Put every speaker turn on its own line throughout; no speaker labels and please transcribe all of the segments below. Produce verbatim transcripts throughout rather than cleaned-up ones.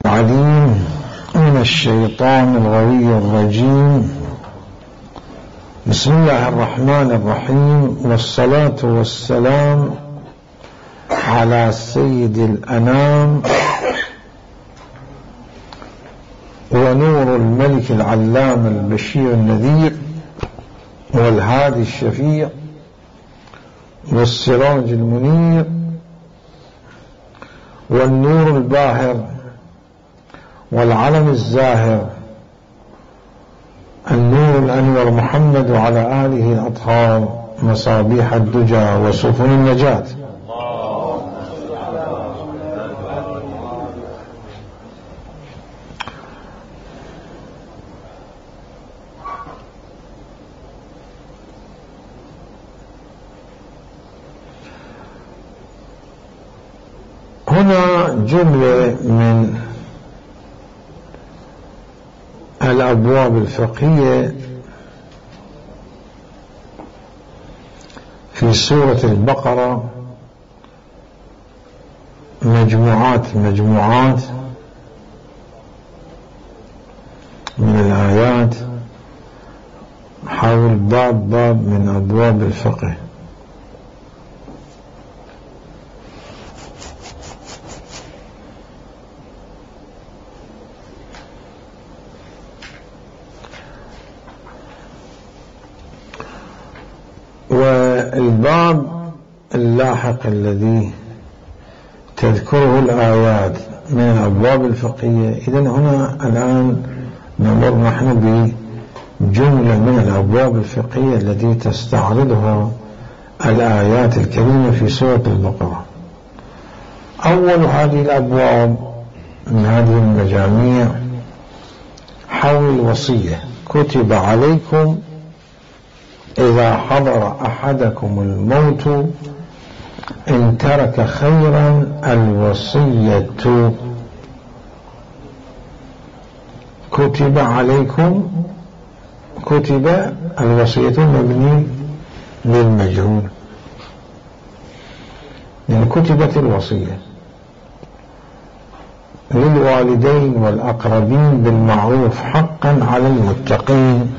عليم من الشيطان الغوي الرجيم. بسم الله الرحمن الرحيم، والصلاة والسلام على سيد الأنام ونور الملك العلام البشير النذير والهادي الشفيع والسراج المنير والنور الباهر والعلم الزاهر النور الأنور محمد وعلى آله الأطهار مصابيح الدجى وسفن النجاة. هنا جملة من الأبواب الفقهية في سورة البقرة، مجموعات مجموعات من الآيات حول باب باب من أبواب الفقه. والباب اللاحق الذي تذكره الآيات من الأبواب الفقهية، إذن هنا الآن نمر نحن بجملة من الأبواب الفقهية التي تستعرضها الآيات الكريمة في سورة البقرة. أول هذه الأبواب من هذه المجاميع حول الوصية: كتب عليكم إذا حضر أحدكم الموت إن ترك خيرا الوصية. كتب عليكم، كتب الوصية مبني للمجهول، يعني كتبت الوصية للوالدين والأقربين بالمعروف حقا على المتقين.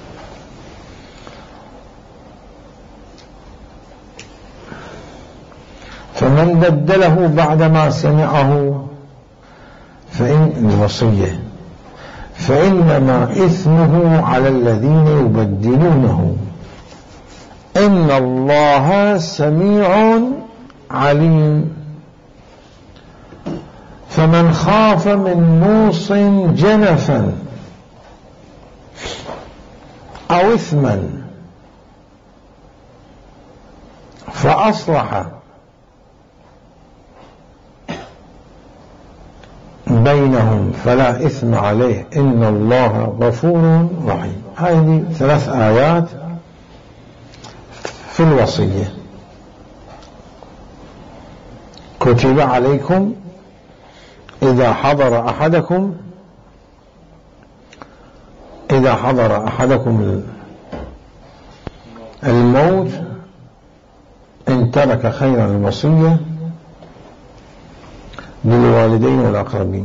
فمن بدله بعدما سمعه فإن الوصية فإنما إثمه على الذين يبدلونه، إن الله سميع عليم. فمن خاف من موص جنفا أو إثما فأصلح بينهم فلا إثم عليه إن الله غفور رحيم. هذه ثلاث آيات في الوصية. كتب عليكم إذا حضر أحدكم إذا حضر أحدكم الموت إن ترك خيرا الوصية للوالدين والأقربين.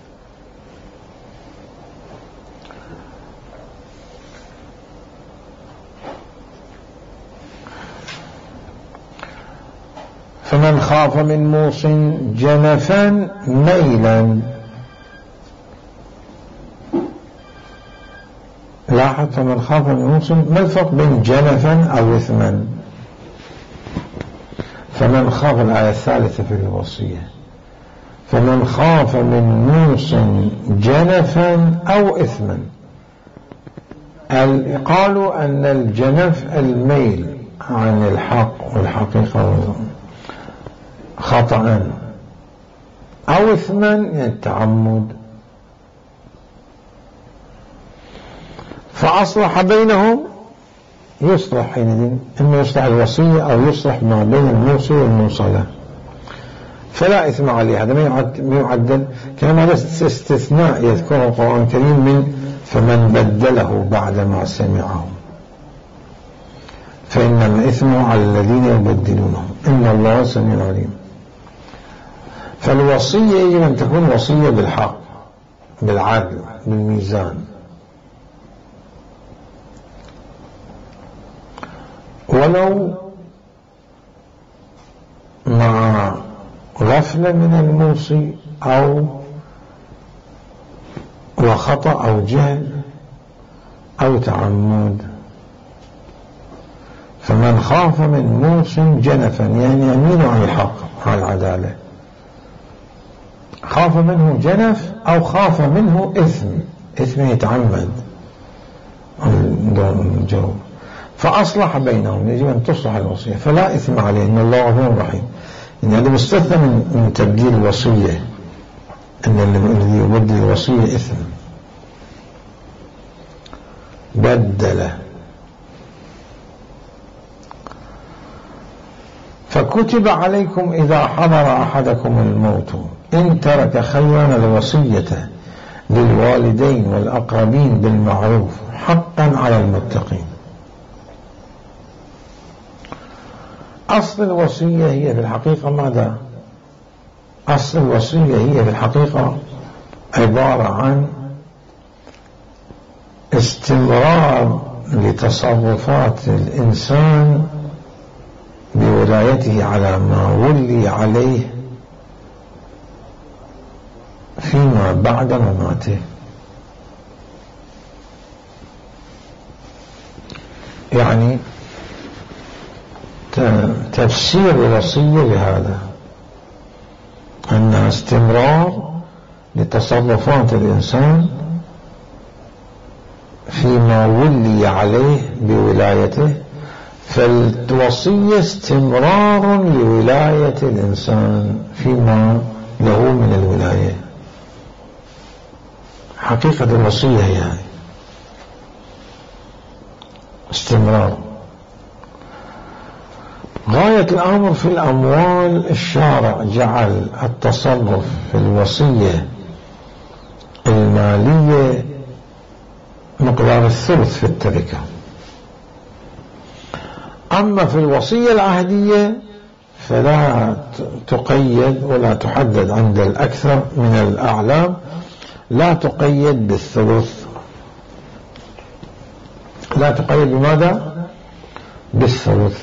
فمن خاف من موص جنفا ميلا، لاحظ فمن خاف من موص، ما الفرق بين جنفا أو إثما؟ فمن خاف الآية الثالثة في الوصية، فمن خاف من موص جنفا أو إثما. قالوا أن الجنف الميل عن الحق والحقيقة خطأ، أو إثما التعمد. فأصلح بينهم، يصلح حينئذ إما يصلح الوصية أو يصلح ما بين الموصي والموصلة، فلا إثم عليه. هذا ما يعدل، كما هذا استثناء يذكره القرآن الكريم من فمن بدله بعدما سمعه فإنما إثمه على الذين يبدلونه إن الله سميع عليم. فالوصية يجب أن تكون وصية بالحق، بالعدل بالميزان. ولو مع غفلة من الموصي أو وخطأ أو جهل أو تعمد. فمن خاف من موص جنفا يعني يمين عن الحق عن العدالة، خاف منه جنف أو خاف منه إثم، إثم يتعمد الجواب، فأصلح بينهم، يجب أن تصلح الوصية فلا إثم عليه إن الله غفور رحيم. إن هذا مستثنى من, من تبديل الوصية، أن الذي يبدل الوصية إثم. بدل فكتب عليكم إذا حضر أحدكم الموت إن ترك خيرا الوصية للوالدين والأقربين بالمعروف حقا على المتقين. أصل الوصية هي في الحقيقة ماذا؟ أصل الوصية هي في الحقيقة عبارة عن استمرار لتصرفات الإنسان بولايته على ما ولي عليه فيما بعد مماته. يعني تفسير الوصية لهذا أنها استمرار لتصرفات الإنسان فيما ولي عليه بولايته، فالوصية استمرار لولاية الإنسان فيما له من الولاية. حقيقة الوصية هي يعني استمرار. غاية الأمر في الأموال الشارع جعل التصرف في الوصية المالية مقدار الثلث في التركة، أما في الوصية العهدية فلا تقيد ولا تحدد عند الأكثر من الأعلام، لا تقيد بالثلث، لا تقيد بماذا؟ بالثلث.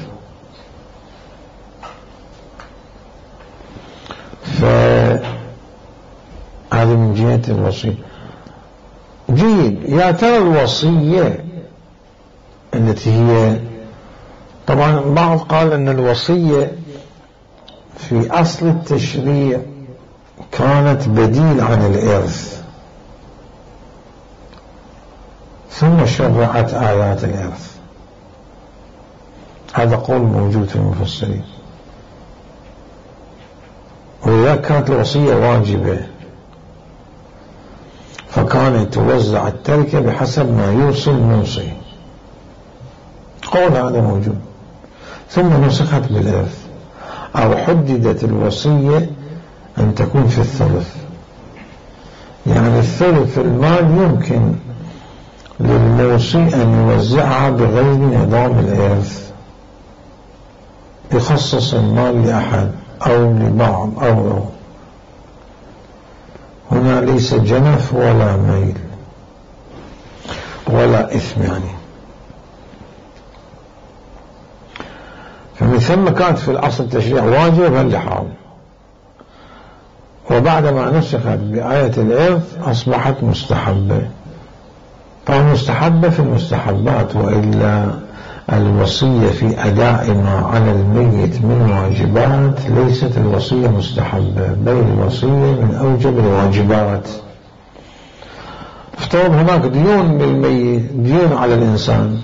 فهذه من جهة الوصية. جيد. يا ترى الوصية التي هي طبعا بعض قال أن الوصية في أصل التشريع كانت بديل عن الإرث، ثم شرعت آيات الإرث. هذا قول موجود في المفسرين. ولذلك كانت الوصية واجبة، فكانت توزع التركة بحسب ما يوصي الموصي. قول هذا موجود. ثم نسخت بالإرث، أو حددت الوصية أن تكون في الثلث. يعني الثلث المال يمكن للموصي أن يوزعها بغير نظام الإرث، يخصص المال لأحد أو لبعض أو, أو هنا ليس جنف ولا ميل ولا إثم يعني. فمن ثم كانت في الأصل التشريع واجبا لحال، وبعدما نسخت بآية الإرث أصبحت مستحبة. فمستحبة في المستحبات، وإلا الوصية في أداء ما على الميت من واجبات ليست الوصية مستحبة، بل الوصية من أوجب الواجبات. افترض هناك ديون للميت، ديون على الإنسان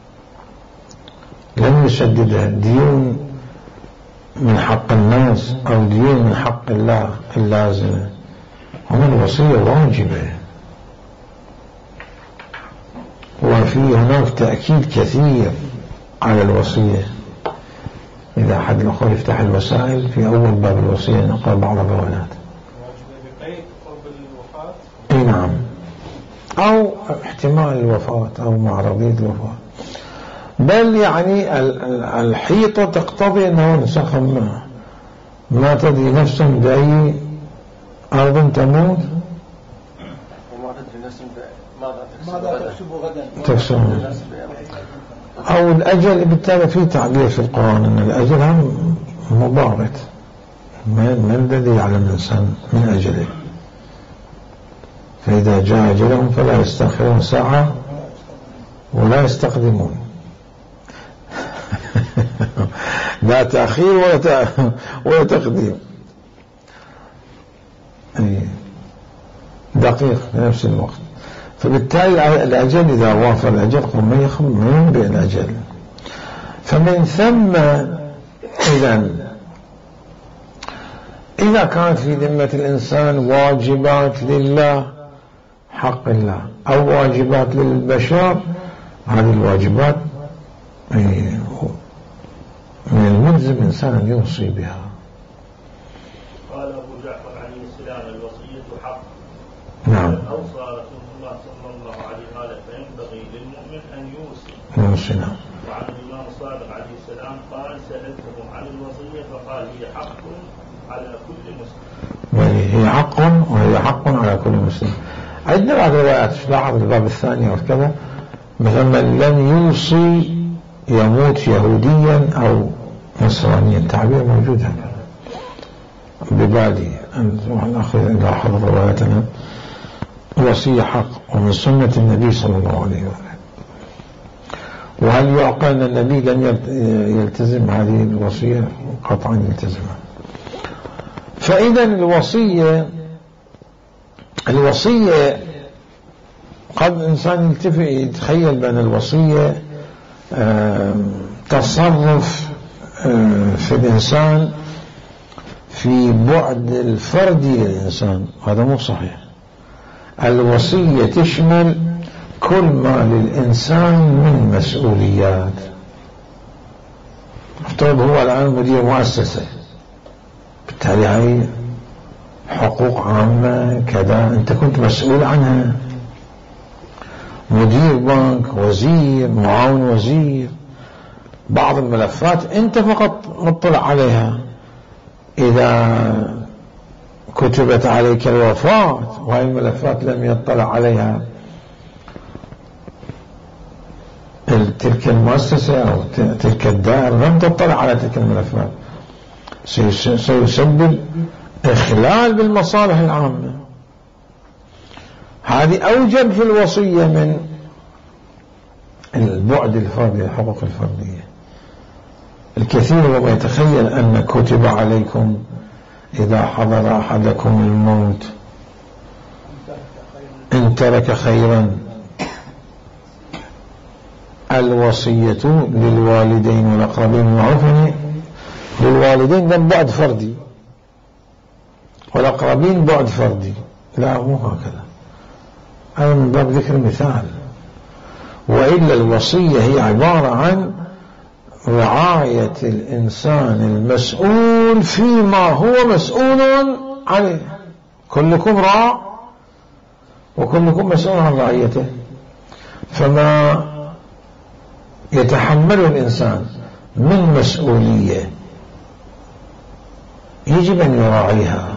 لم يسددها، ديون من حق الناس أو ديون من حق الله اللازمة، هنا الوصية واجبة. وفي هناك تأكيد كثير على الوصية. إذا أحد الأخوة يفتح الوسائل في أول باب الوصية نقرأ بعض البوابات. أي نعم، أو احتمال الوفاة أو معرضية الوفاة، بل يعني الحيطة تقتضي أنه نسخ ما ما تدري نفس بأي أرض تموت
ماذا تكسب غدا
تكسب أو الأجل. بالتالي في تعبير في القرآن أن الأجل هم مضارت، ما الذي يعلم الإنسان من أجله، فإذا جاء أجلهم فلا يستأخرون ساعة ولا يستقدمون. لا تأخير ولا ولا تقديم، دقيق في نفس الوقت. فبالتالي الأجل إذا وافى الأجل قم ينبئ الأجل. فمن ثم إذا إذا كانت في ذمة الإنسان واجبات لله حق الله أو واجبات للبشر، هذه الواجبات من الملزم الإنسان أن يوصي بها.
قال أبو جعفر عليه السلام الوصية حق.
نعم.
أوصى رسول الله صلى الله عليه وآله فينبغي للمؤمن أن يوصي.
يوصي نعم.
وعن الإمام الصادق عليه السلام قال سألته عن الوصية فقال هي حق على كل مسلم.
هي حق وهي حق على كل مسلم. عندنا بعض الروايات تلاحظ الباب الثاني أو كذا، مثلا لن يوصي يموت يهوديا أو نصرانيا، تعبير موجود هذا ببالي أن نأخذ إلى حضر رواياتنا. الوصية حق ومن سنة النبي صلى الله عليه وسلم. وهل يعقل أن النبي لم يلتزم هذه الوصية؟ قطعا يلتزمها. فإذا الوصية الوصية قد الإنسان يلتفت يتخيل بأن الوصية تصرف في الإنسان في بعد الفردي للإنسان، هذا مو صحيح. الوصية تشمل كل ما للإنسان من مسؤوليات. افترض هو الآن مدير مؤسسة، بالتالي هاي حقوق عامة كذا أنت كنت مسؤول عنها. مدير بنك، وزير، معاون وزير، بعض الملفات أنت فقط مطلع عليها. إذا كتبت عليك الوفاة وهي الملفات لم يطلع عليها تلك المؤسسة أو تلك الدائرة، لم تطلع على تلك الملفات، سيسبب إخلال بالمصالح العامة. هذه أوجب في الوصية من البعد الفردي، الحقوق الفردية. الكثير لما يتخيل أن كتب عليكم إذا حضر أحدكم الموت إن ترك خيرا الوصية للوالدين والأقربين معروفة. للوالدين ده بعد فردي والأقربين بعد فردي، لا مو هكذا، هذا من باب ذكر مثال. وإلا الوصية هي عبارة عن رعاية الإنسان المسؤول فيما هو مسؤول عليه. كلكم راع وكلكم مسؤول عن رعيته، فما يتحمله الإنسان من مسؤولية يجب أن يراعيها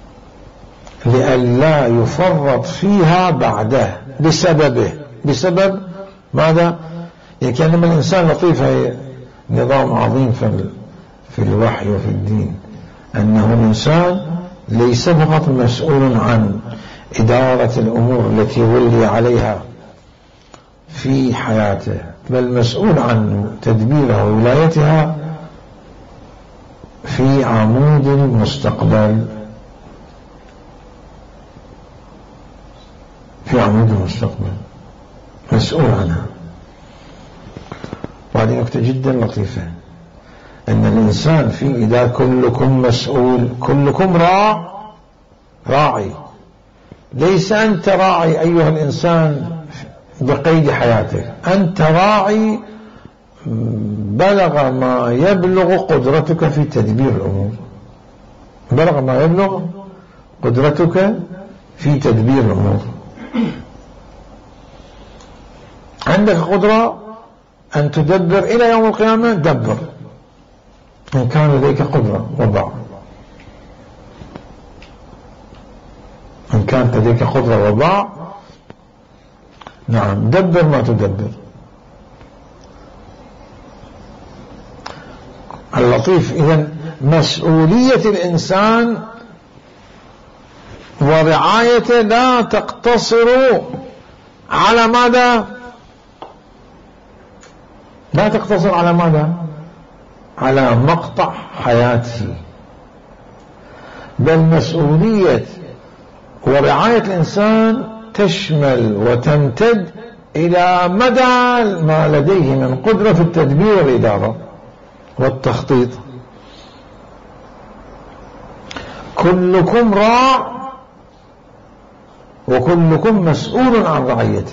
لئلا يفرط فيها بعده بسببه. بسبب ماذا؟ يعني كأنما الإنسان لطيف، هي نظام عظيم في الوحي وفي الدين، أنه الإنسان ليس فقط مسؤول عن إدارة الأمور التي ولي عليها في حياته، بل مسؤول عن تدبيرها وولايتها في عمود المستقبل. في عمود المستقبل مسؤول عنها. وهذه نكتة جدا لطيفة، أن الإنسان في إذا كلكم مسؤول، كلكم راع راعي، ليس أنت راعي أيها الإنسان بقيد حياتك، أنت راعي بلغ ما يبلغ قدرتك في تدبير الأمور، بلغ ما يبلغ قدرتك في تدبير الأمور. عندك قدرة أن تدبر إلى يوم القيامة، دبر إن كان لديك قدرة وضع. إن كانت لديك قدرة وضع نعم، دبر ما تدبر. اللطيف. إذن مسؤولية الإنسان ورعايته لا تقتصر على ماذا؟ لا تقتصر على ماذا؟ على مقطع حياته، بل مسؤولية ورعاية الإنسان تشمل وتمتد إلى مدى ما لديه من قدرة في التدبير والإدارة والتخطيط. كلكم راع وكلكم مسؤول عن رعيته.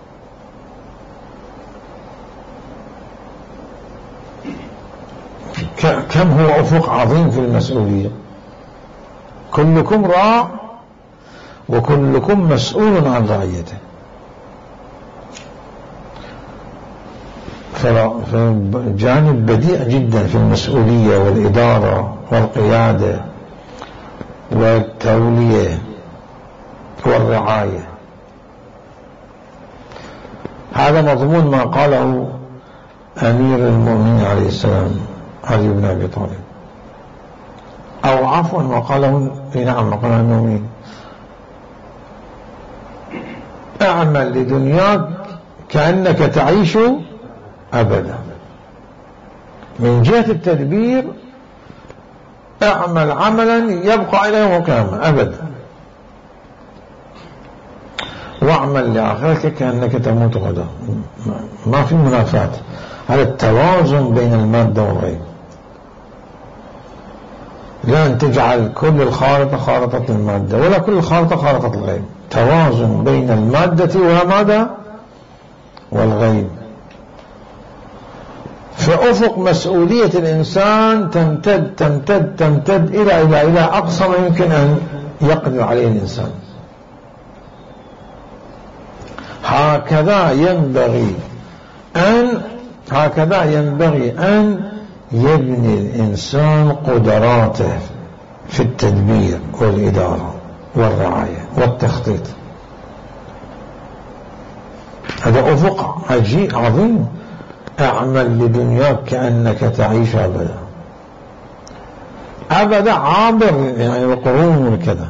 كم هو أفق عظيم في المسؤولية. كلكم راع وكلكم مسؤول عن رعيته. فجانب بديع جدا في المسؤولية والإدارة والقيادة والتولية والرعاية. هذا مضمون ما قاله أمير المؤمنين عليه السلام علي بن أبي طالب، أو عفوا ما قاله نعم ما قاله المؤمنين: اعمل لدنياك كأنك تعيش أبدا. من جهة التدبير اعمل عملا يبقى إلى يوم القيامة أبدا، واعمل لآخرتك كأنك تموت غدا. ما في منافاة، على التوازن بين المادة والغيب. لا أن تجعل كل الخارطة خارطة المادة ولا كل الخارطة خارطة الغيب. توازن بين المادة وماذا؟ والغيب. فأفق مسؤولية الإنسان تمتد تمتد تمتد إلى إلى إلى أقصى ما يمكن أن يقدر عليه الإنسان. هكذا ينبغي أن هكذا ينبغي أن يبني الإنسان قدراته في التدبير والإدارة والرعاية والتخطيط. هذا أفق عجيب عظيم. اعمل لدنياك كأنك تعيش أبدا. أبدا عابر يعني القرون وكذا.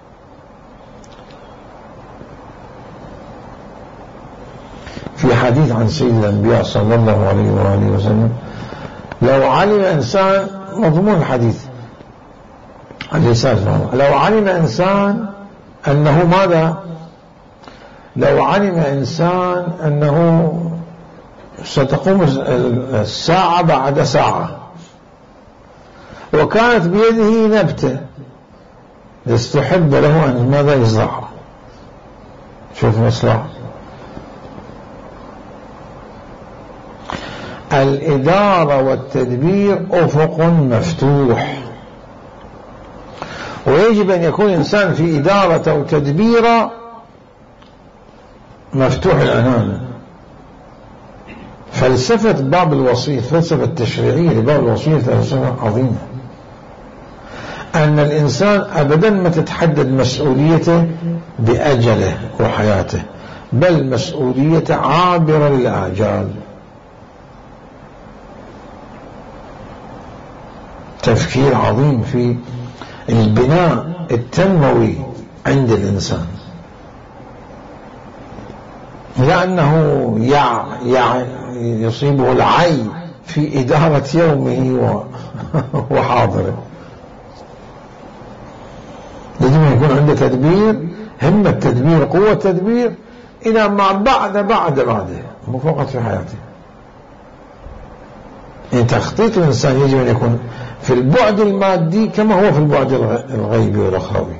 في حديث عن سيد الأنبياء صلى الله عليه وآله وسلم: لو علم إنسان، مضمون الحديث عليه السلام، لو علم إنسان أنه ماذا؟ لو علم إنسان أنه ستقوم الساعة بعد ساعة وكانت بيده نبتة يستحب له أن ماذا يزرعها. شوف مصلحة. الإدارة والتدبير أفق مفتوح، ويجب أن يكون الإنسان في إدارة وتدبير مفتوح العنان. فلسفة باب الوصية، الفلسفة التشريعية لباب الوصية فلسفة عظيمة. أن الإنسان أبدا ما تتحدد مسؤوليته بأجله وحياته، بل مسؤوليته عابرة للآجال. تفكير عظيم في البناء التنموي عند الإنسان، لأنه يع يع يصيبه العي في إدارة يومه وحاضره. لازم يكون عنده تدبير، همة تدبير، قوة تدبير إلى ما بعد بعد بعده، مو فقط في حياته. يعني تخطيط الإنسان يجب أن يكون في البعد المادي كما هو في البعد الغيبي والأخروي.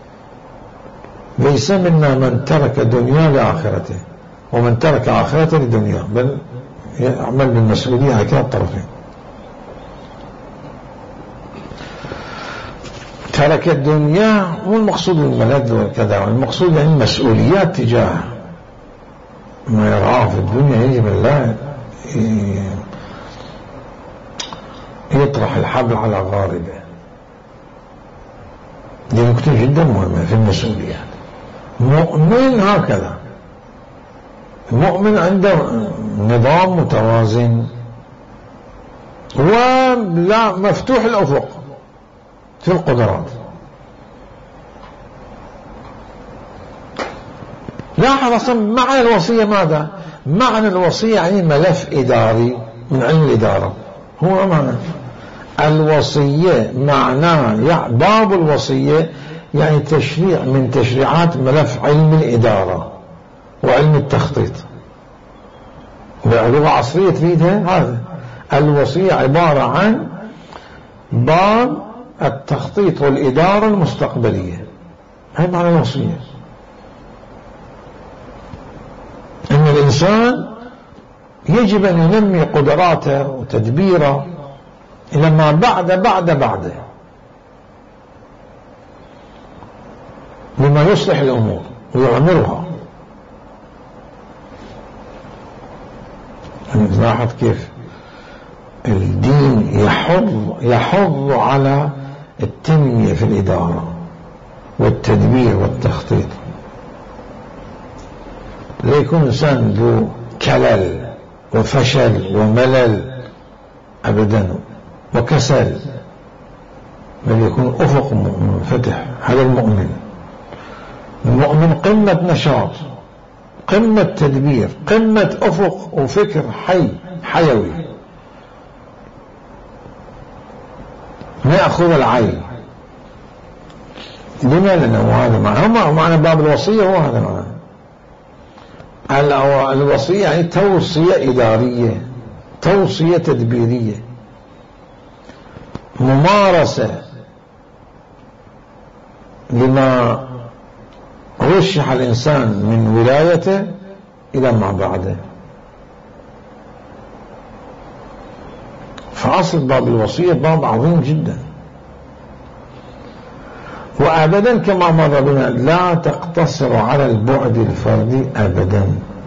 ليس منا من ترك دنيا لآخرته ومن ترك آخرته لدنيا، بل يعمل بالمسؤولية على كلا الطرفين. ترك الدنيا مو المقصود الملذ وكذا، المقصود يعني المسؤوليات تجاه ما يرعاه في الدنيا. يجب أن لا يطرح الحبل على غاربه. دي نقطة جدا مهمة في المسؤوليات. مؤمن هكذا المؤمن عنده نظام متوازن ولا مفتوح الأفق في القدرات. لاحظ أصلا معنى الوصية ماذا؟ معنى الوصية يعني ملف إداري من علم الإدارة. هو معنى الوصية معناه باب الوصية يعني تشريع من تشريعات ملف علم الإدارة وعلم التخطيط. لغة عصرية تريدها هذا. الوصية عبارة عن باب التخطيط والإدارة المستقبلية. هذا معنى الوصية. أن الإنسان يجب أن ينمي قدراته وتدبيره إلى ما بعد بعد بعد لما يصلح الأمور ويعمرها. لاحظ كيف الدين يحض يحض على التنمية في الإدارة والتدبير والتخطيط. لا يكون إنسان ذو كلل وفشل وملل أبدا وكسل، بل يكون أفق منفتح. هذا المؤمن. المؤمن قمة نشاط، قمة تدبير، قمة أفق وفكر حي حيوي ما يأخذ العين. لما؟ لأنه هذا معنى معنى باب الوصية. هو هذا معنى الوصية يعني توصية إدارية، توصية تدبيرية، ممارسة لما رشح الإنسان من ولايته إلى ما بعده. فأصل باب الوصية باب عظيم جدا، وأبدا كما مر بنا لا تقتصر على البعد الفردي أبدا،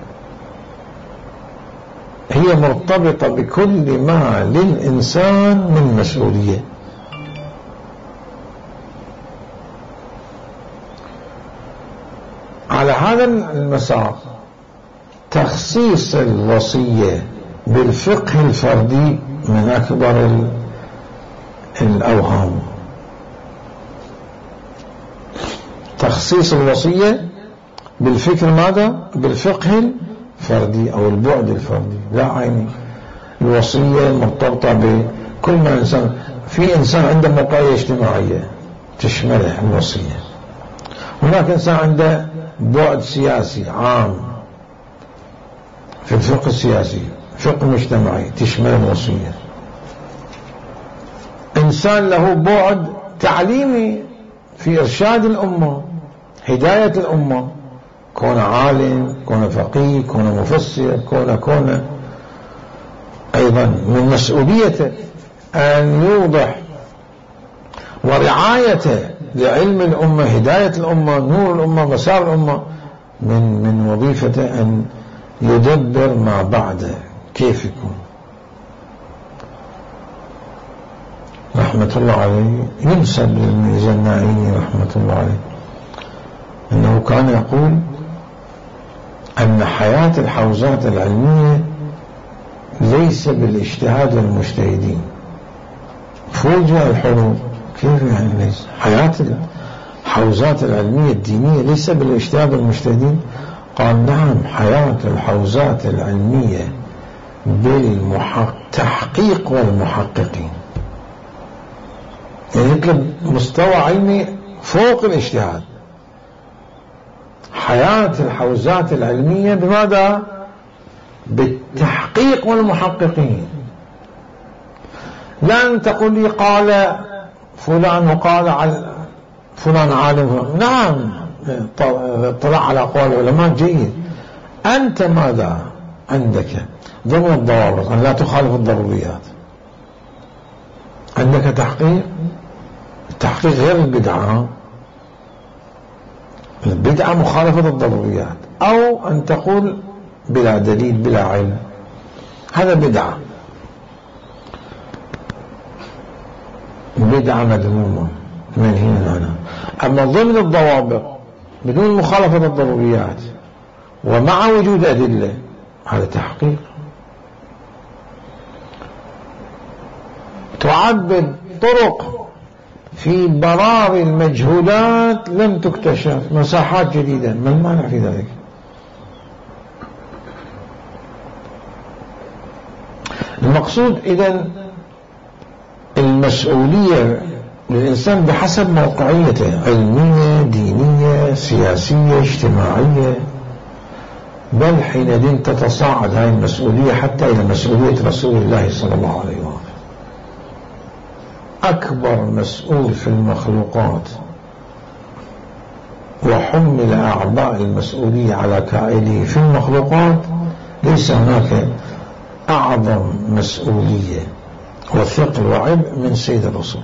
هي مرتبطة بكل ما للإنسان من مسؤولية. على هذا المسار تخصيص الوصية بالفقه الفردي من أكبر الأوهام. تخصيص الوصية بالفكر ماذا؟ بالفقه الفردي أو البعد الفردي. لا عيني الوصية مرتبطة بكل ما إنسان. في إنسان عنده موقعية اجتماعية تشمله الوصية، هناك إنسان عنده بعد سياسي عام في الفقه السياسي، فقه مجتمعي تشمل الوصية. إنسان له بعد تعليمي في إرشاد الأمة، هداية الأمة، كون عالم، كون فقيه، كون مفسر، كون كون أيضا من مسؤوليته أن يوضح ورعايته لعلم الأمة، هداية الأمة، نور الأمة، مسار الأمة. من من وظيفته أن يدبر ما بعده كيف يكون. رحمة الله عليه ينسب للميزانعي رحمة الله عليه أنه كان يقول أن حياة الحوزات العلمية ليس بالاجتهاد والمجتهدين. فوجئ الحروب كيف يعني ليس؟ حياة الحوزات العلمية الدينية ليس بالاجتهاد والمجتهدين. قال نعم، حياة الحوزات العلمية بالتحقيق والمحققين، يعني يطلب مستوى علمي فوق الاجتهاد. حياة الحوزات العلمية بماذا؟ بالتحقيق والمحققين. لن تقول لي قال فلان وقال على فلان عالم. نعم اطلع على أقوال العلماء جيد. أنت ماذا عندك ضمن الضوابط أن لا تخالف الضروريات؟ عندك تحقيق، التحقيق غير البدعة. البدعة مخالفة الضروريات، أو أن تقول بلا دليل بلا علم، هذا بدعة، بدعة مذمومة منهي عنها. أما ضمن الضوابط بدون مخالفة الضروريات ومع وجود أدلة، هذا تحقيق. تعبد طرق في برار المجهولات لم تكتشف، مساحات جديدة، ما المانع في ذلك؟ المقصود إذن المسؤولية للإنسان بحسب موقعيته، علمية، دينية، سياسية، اجتماعية، بل حينئذ تتصاعد هذه المسؤولية حتى إلى مسؤولية رسول الله صلى الله عليه وسلم. أكبر مسؤول في المخلوقات وحمل أعباء المسؤولية على كائنه في المخلوقات، ليس هناك أعظم مسؤولية وثقل وعبء من سيد الرسول.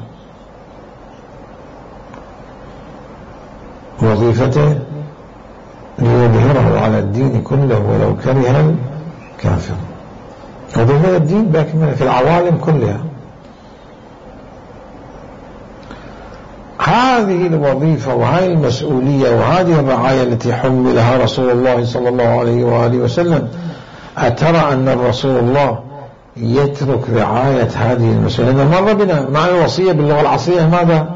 وظيفته ليظهره على الدين كله ولو كره الكافر. وظيفة الدين بأكمله في العوالم كلها. هذه الوظيفة وهذه المسؤولية وهذه الرعاية التي حملها رسول الله صلى الله عليه وآله وسلم، أترى أن الرسول الله يترك رعاية هذه المسؤولية؟ لأن مر بنا مع الوصية باللغة العصرية ماذا؟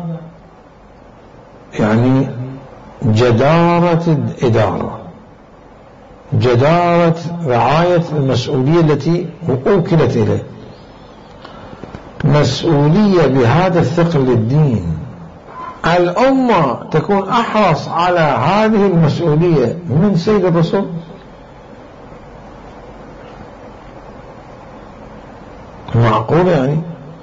يعني جدارة الإدارة، جدارة رعاية المسؤولية التي أوكلت إليه. مسؤولية بهذا الثقل للدين، الأمة تكون أحرص على هذه المسؤولية من سيد الرسول؟ معقول يعني؟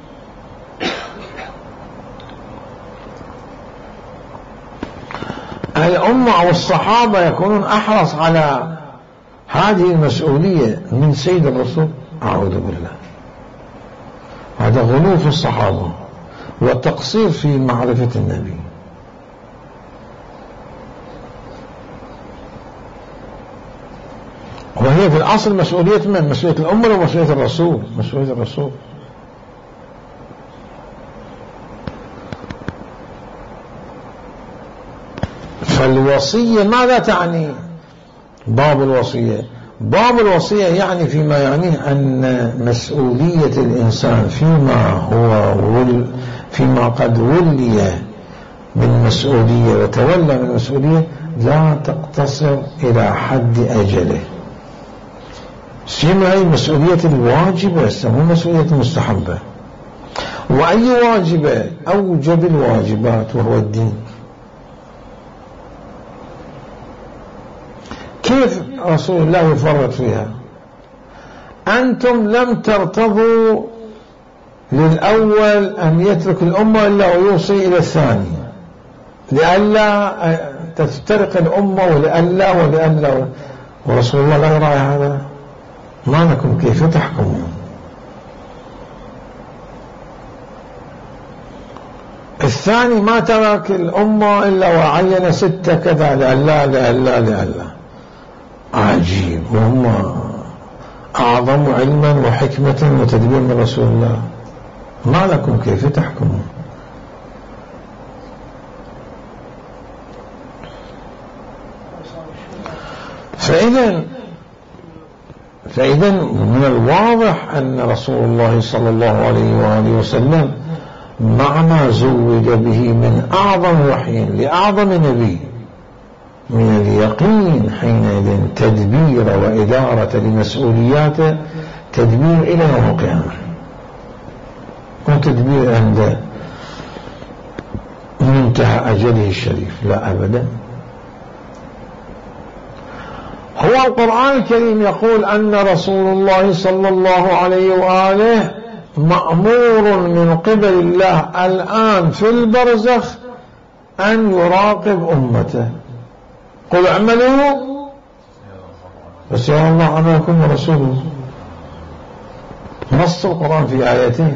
الأمة والصحابة يكونون أحرص على هذه المسؤولية من سيد الرسول؟ أعوذ بالله، هذا غلو في الصحابة والتقصير في معرفة النبي. وهي في الأصل مسؤولية من؟ مسؤولية الأمة ومسؤولية الرسول؟ مسؤولية الرسول. فالوصية ماذا تعني؟ باب الوصية، باب الوصية يعني فيما يعنيه أن مسؤولية الإنسان فيما هو ول فيما قد ولي من مسؤولية وتولى من مسؤولية لا تقتصر إلى حد أجله. سيما هي المسؤولية الواجبة، مو مسؤولية المستحبة. وأي واجبة؟ أوجب الواجبات وهو الدين. كيف رسول الله يفرط فيها؟ أنتم لم ترتضوا للأول أن يترك الأمة إلا ويوصي إلى الثاني، لئلا تفترق الأمة ولئلا ولئلا، ورسول الله لا يراعي هذا. ما لكم كيف تحكمون؟ الثاني ما ترك الأمة إلا وعين ستة كذا، لئلا لئلا لئلا. عجيب، وهم أعظم علما وحكمة وتدبير من رسول الله. ما لكم كيف تحكمون؟ فإذا فإذا من الواضح أن رسول الله صلى الله عليه وآله وسلم مع ما زوج به من أعظم وحي لأعظم نبي من اليقين حينئذ تدبير وإدارة لمسؤولياته، تدبير إلى يوم القيامة، وتدبير عند منتهى أجله الشريف، لا أبدا. هو القرآن الكريم يقول أن رسول الله صلى الله عليه وآله مأمور من قبل الله الآن في البرزخ أن يراقب أمته. قل اعملوا فسيرى الله عملكم ورسوله. نص القرآن في آيتين.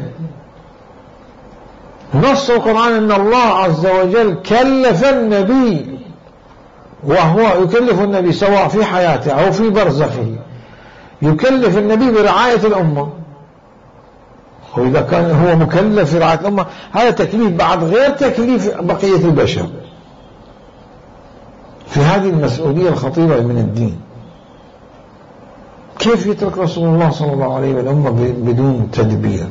نص القرآن أن الله عز وجل كلف النبي، وهو يكلف النبي سواء في حياته أو في برزخه، يكلف النبي برعاية الأمة. وإذا كان هو مكلف في رعاية الأمة، هذا تكليف بعد غير تكليف بقية البشر في هذه المسؤولية الخطيرة من الدين. كيف يترك رسول الله صلى الله عليه والأمة بدون تدبير؟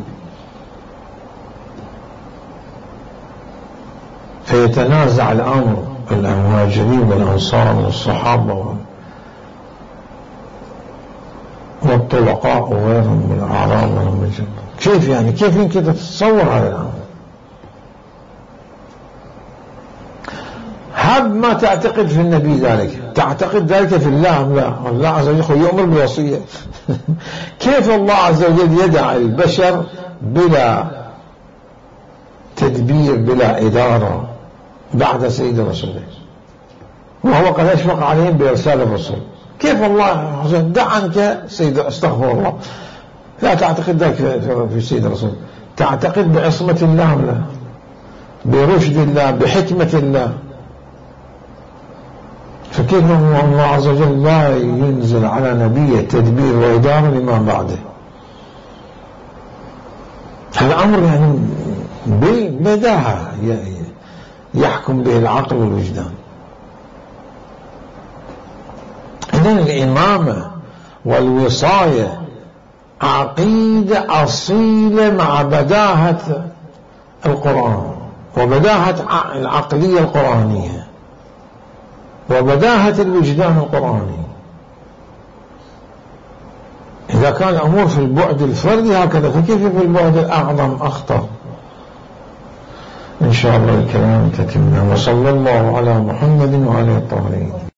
فيتنازع الأمر المهاجرين والأنصار من الصحابة والطلقاء وغيرهم من الأعراب والمجد. كيف يعني كيف يمكن تتصور هذا الأمر؟ حب ما تعتقد في النبي ذلك، تعتقد ذلك في الله؟ لا، الله عز وجل يؤمر بالوصية. كيف الله عز وجل يدع البشر بلا تدبير بلا إدارة بعد سيد رسوله، وهو قد أشفق عليهم بإرسال الرسول؟ كيف الله دع عنك سيد، استغفر الله، لا تعتقد ذلك في سيد الرسول، تعتقد بعصمة الله لا، برشد الله، بحكمة الله. فكيف الله عز وجل لا ينزل على نبيه تدبير وإدارة لما بعده؟ هذا أمر يعني بالبداهة يحكم به العقل والوجدان. إذن الإمامة والوصاية عقيدة أصيلة مع بداهة القرآن وبداهة العقلية القرآنية وبداهة الوجدان القرآني. إذا كان الأمور في البعد الفردي هكذا، فكيف في البعد الأعظم أخطر؟ إن شاء الله الكلام تتم. وصلى الله على محمد وعلى الطاهرين.